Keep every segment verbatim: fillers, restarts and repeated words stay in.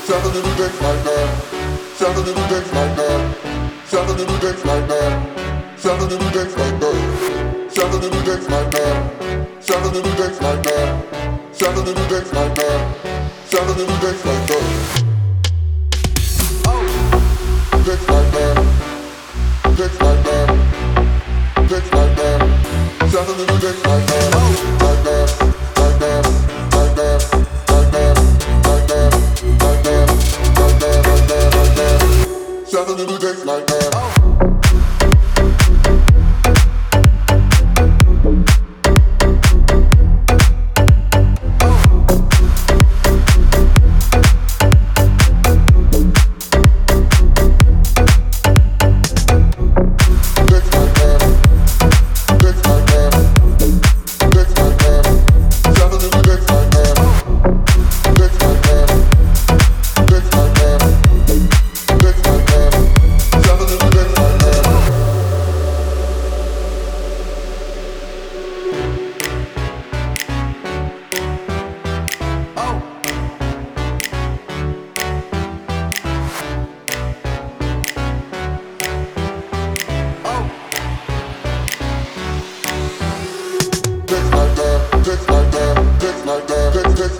Sound a little dance like that. Sound a little dance like that. Sound a little dance like that. Sound a little dance like that. Sound a little dance like that. Sound a little dance like that. Sound a little dance like that. Sound a little dance like that. Dance like that. Dance like that. Dance like that. Sound a little dance like that. Like that. Like that. Like that. Like that. Like that. Like that. Like that. Like that. Like that. Sound a little dance like that.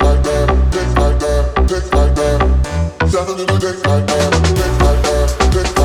Sound a little dance like that, dance like that, dance